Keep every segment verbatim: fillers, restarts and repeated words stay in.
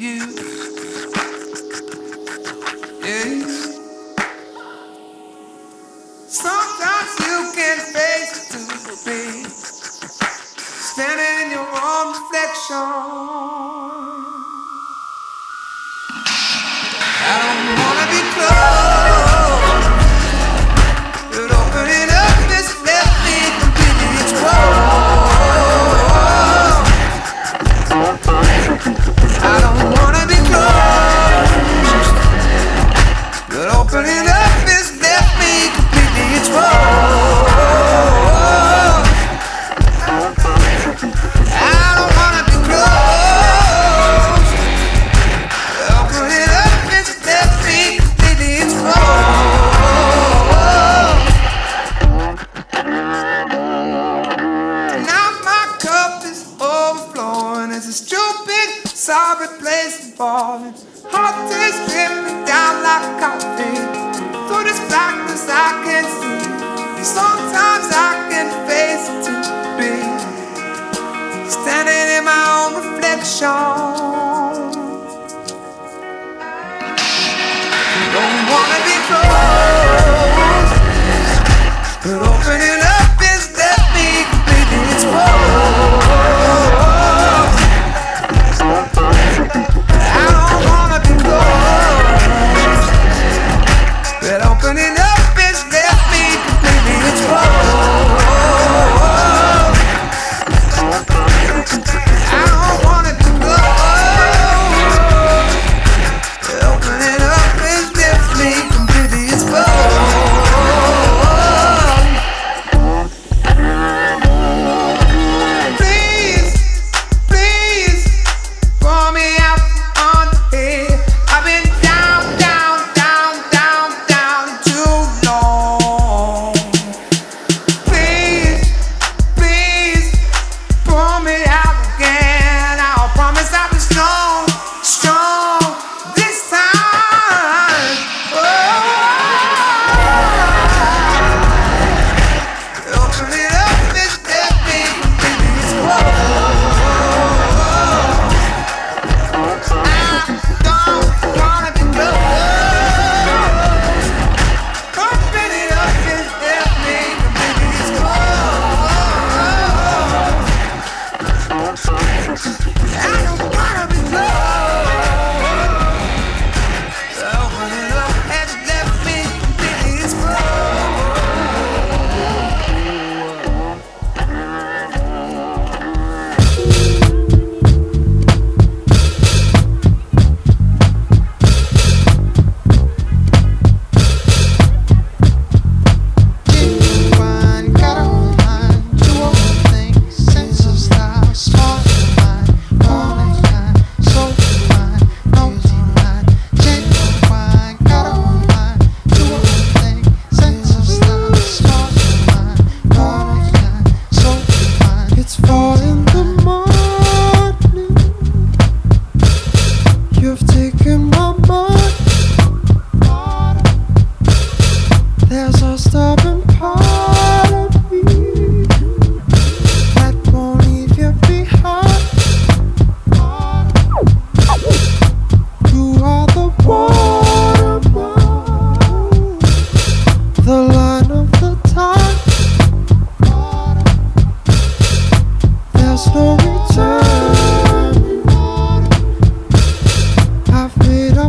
I've made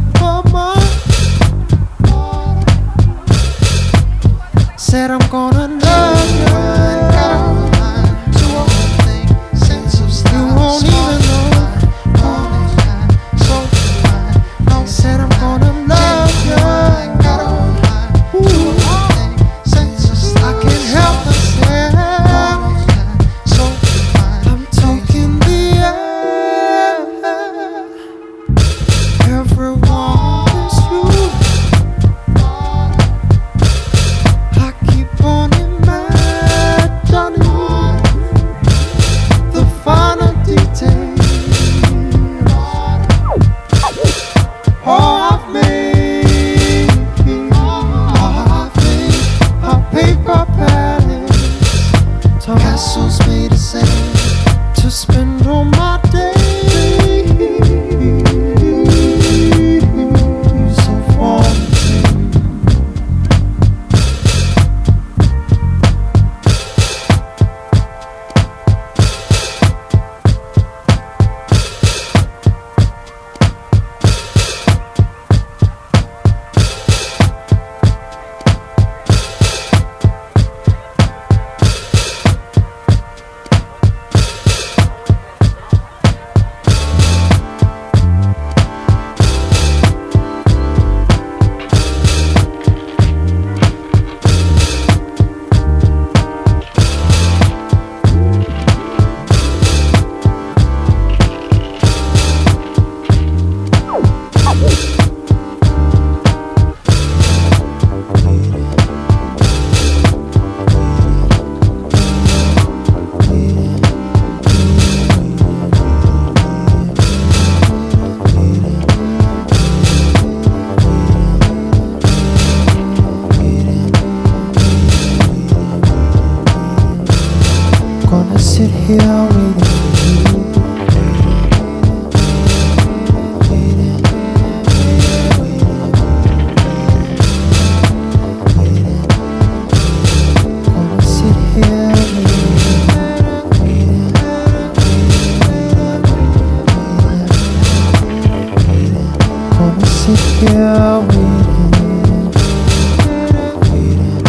here waiting, waiting,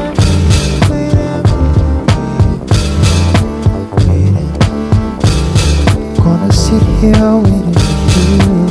waiting. Gonna sit here waiting for you.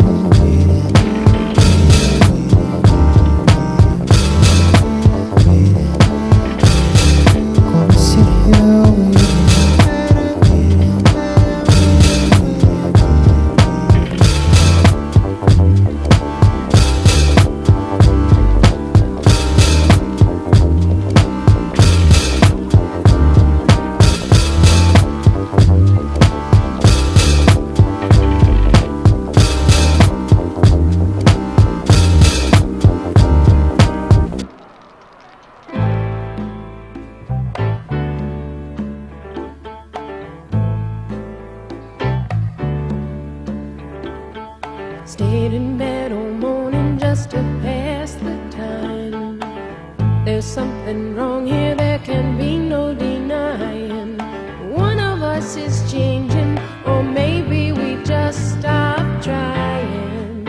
Stayed in bed all morning just to pass the time. There's something wrong here, there can be no denying. One of us is changing, or maybe we just stopped trying.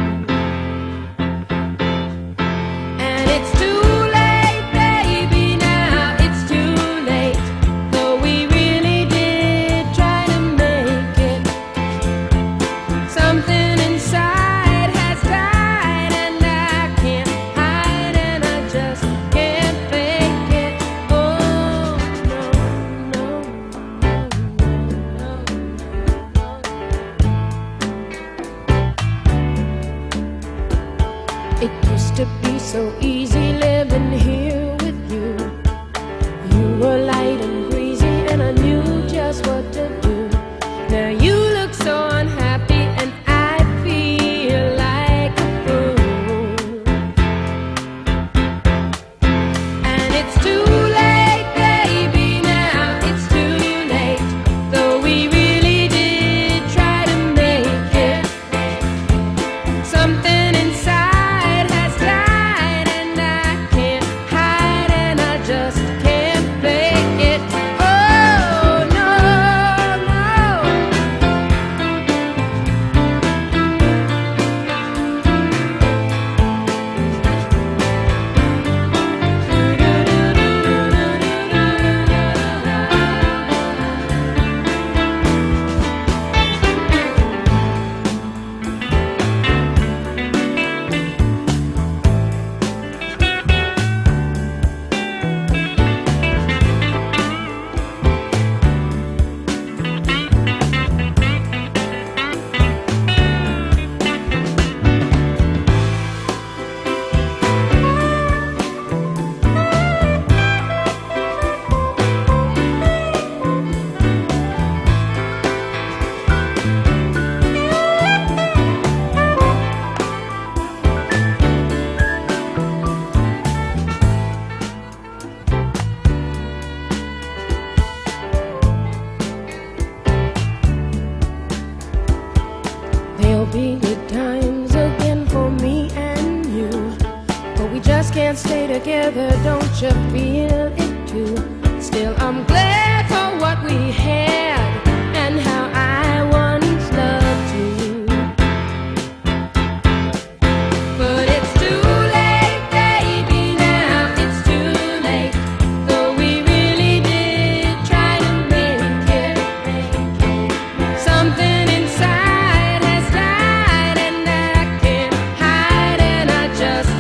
And it's too late, baby, now it's too late. Though we really did try to make it. Something inside it used to be so easy living here with you. You were light and breezy and I knew just what to do. Now you look so unhappy and I feel like a fool. And it's too late, baby, now it's too late. Though we really did try to make it. Something inside there'll be good times again for me and you, but we just can't stay together, don't you feel it too? Still I'm glad for what we had and how I once loved you. But it's too late, baby, now it's too late. Though we really did try to make it. Something inside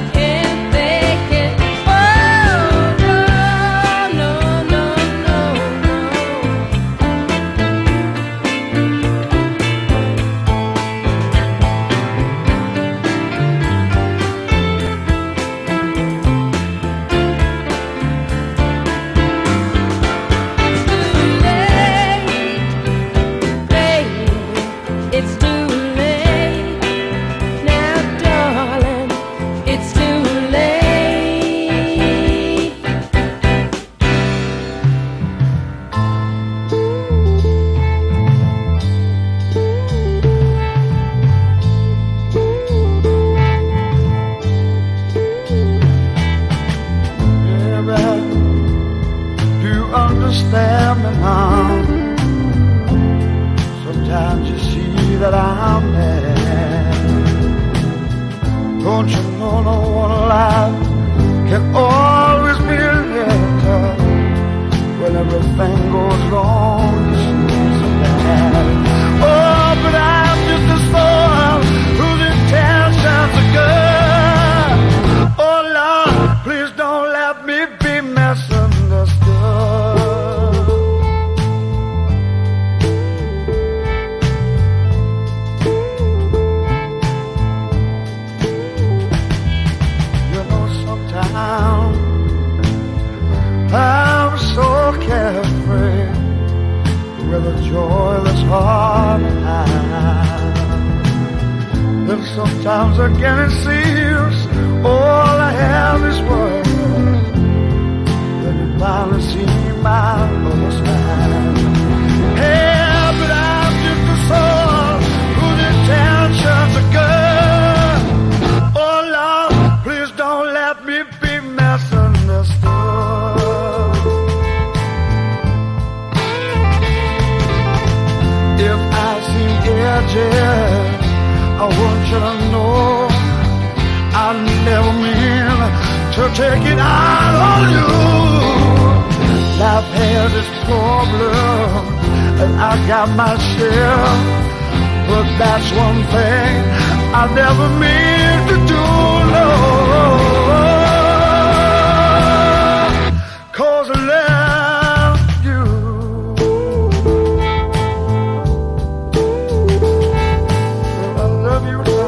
no, no, no. Don't you know no one alive can always be a letter when everything goes wrong? It's so bad. Oh, but I'm just a soul whose intentions are good. Oh Lord, please don't let me be misunderstood. I'm so carefree with a joyless heart and hand. And sometimes again it seems all I have is words. Then you finally see my other side. Yeah, but I'm just a soul whose intentions are good. Oh Lord, please don't let me be misunderstood. If I seem edgy, I want you to know I never mean to take it out on you. Life has its problem, and I got my share. But that's one thing I never mean to do, no. 'Cause I love you. I love you so.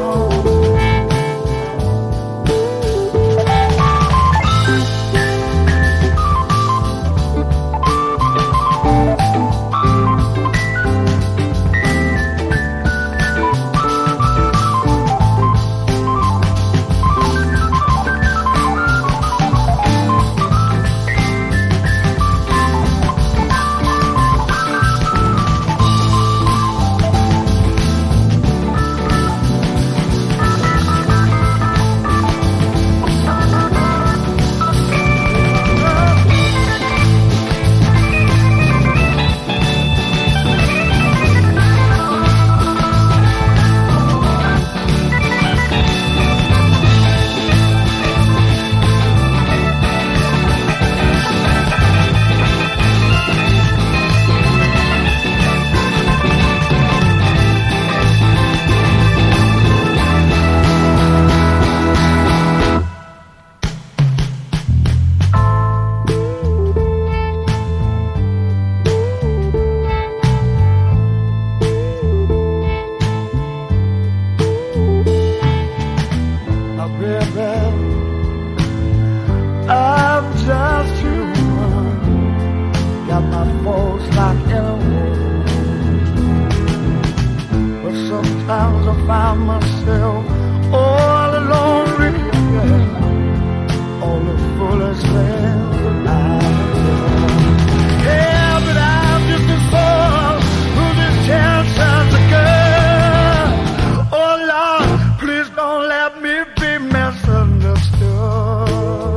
I'm just human, got my faults like anyone. But sometimes I find myself all alone regret all the foolish things that I've done. Yeah, but I'm just a soul whose intentions are good. Oh Lord, please don't let me be misunderstood.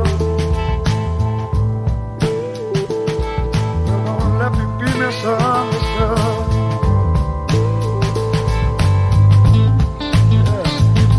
Don't let me be misunderstood. Yeah.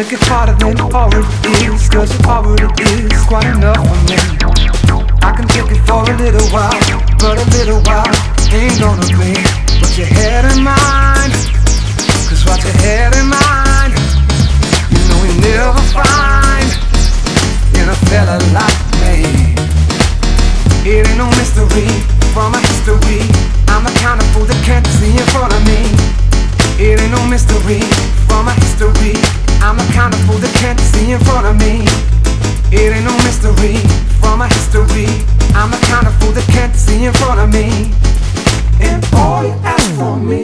make it harder than already is, cause it already is quite enough for me. I can take it for a little while, but a little while ain't gonna be. Put your head in mine, cause what you had in mind, you know you never find in a fella like me. It ain't no mystery from my history. I'm the kind of fool that can't see in front of me. It ain't no mystery from my history. I'm the kind of fool that can't see in front of me. It ain't no mystery from my history. I'm the kind of fool that can't see in front of me. And all you ask for me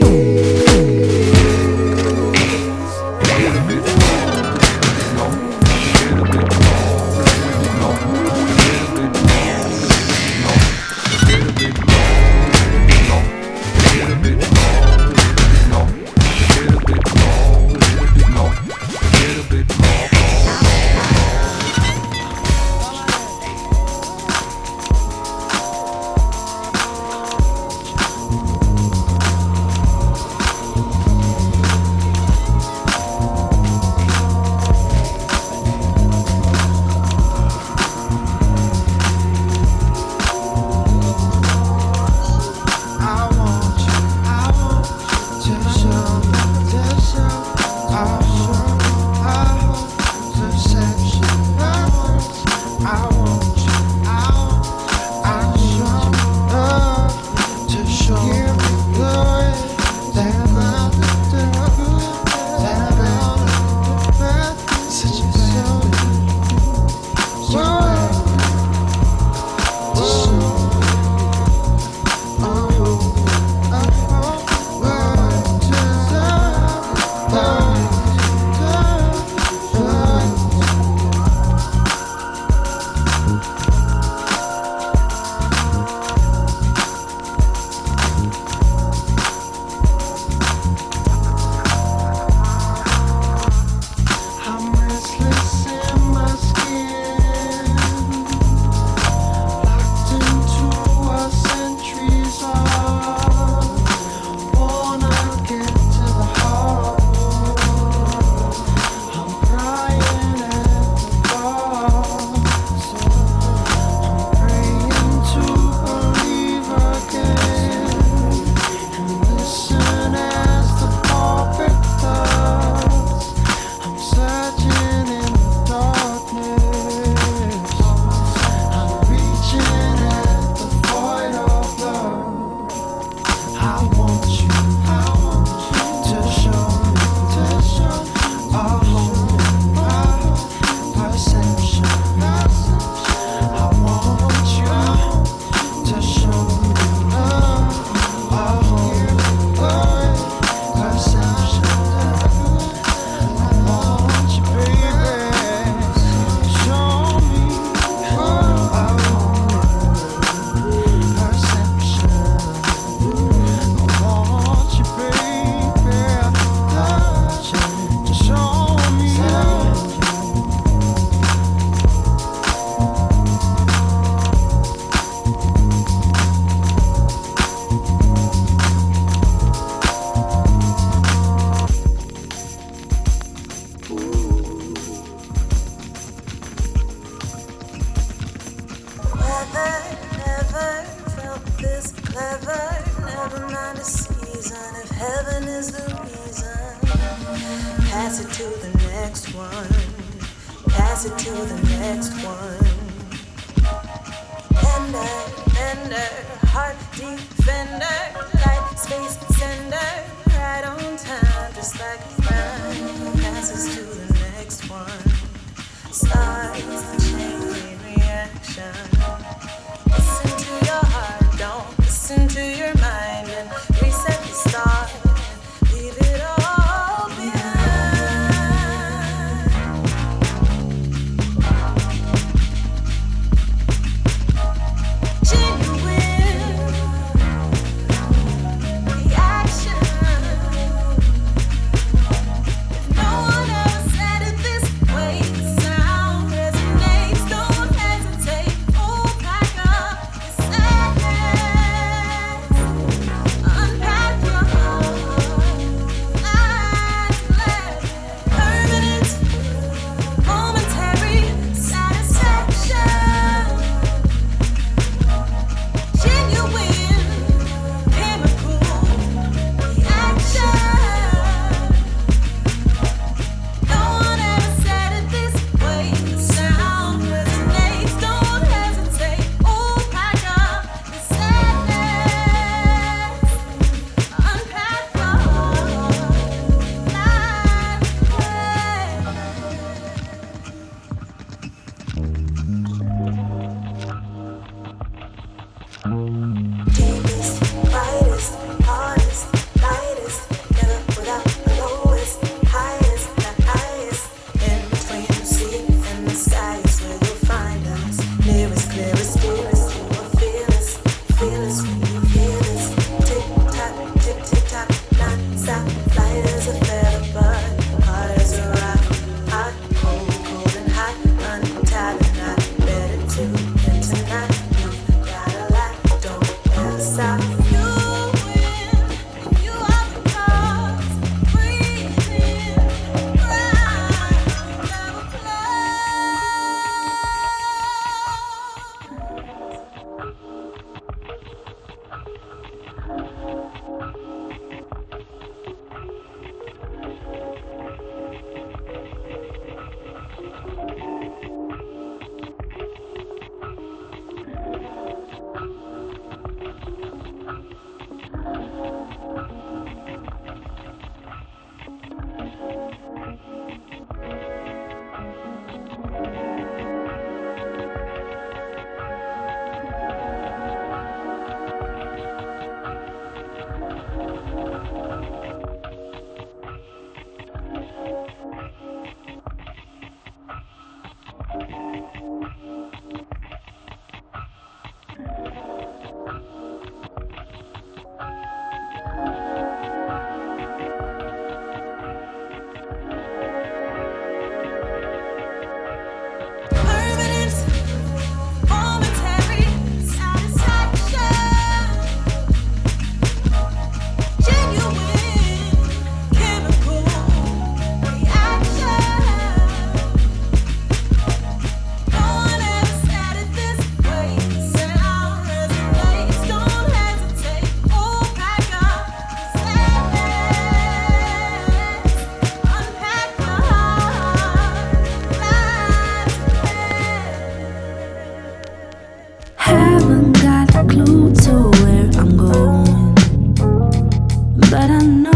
but I know